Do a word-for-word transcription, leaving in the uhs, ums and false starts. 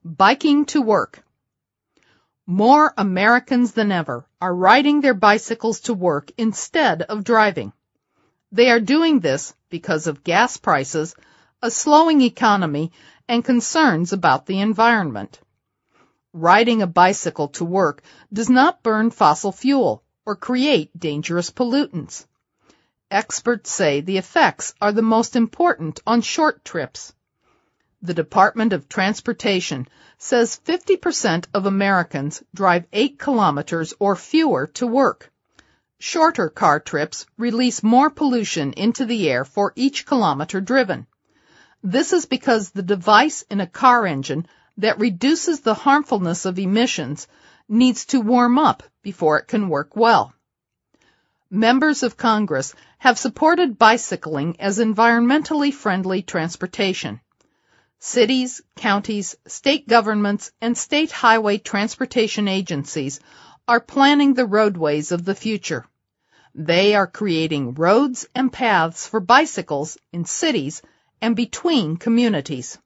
Biking to work. More Americans than ever are riding their bicycles to work instead of driving. They are doing this because of gas prices, a slowing economy, and concerns about the environment. Riding a bicycle to work does not burn fossil fuel or create dangerous pollutants. Experts say the effects are the most important on short trips. The Department of Transportation says fifty percent of Americans drive eight kilometers or fewer to work. Shorter car trips release more pollution into the air for each kilometer driven. This is because the device in a car engine that reduces the harmfulness of emissions needs to warm up before it can work well. Members of Congress have supported bicycling as environmentally friendly transportation. Cities, counties, state governments, and state highway transportation agencies are planning the roadways of the future. They are creating roads and paths for bicycles in cities and between communities.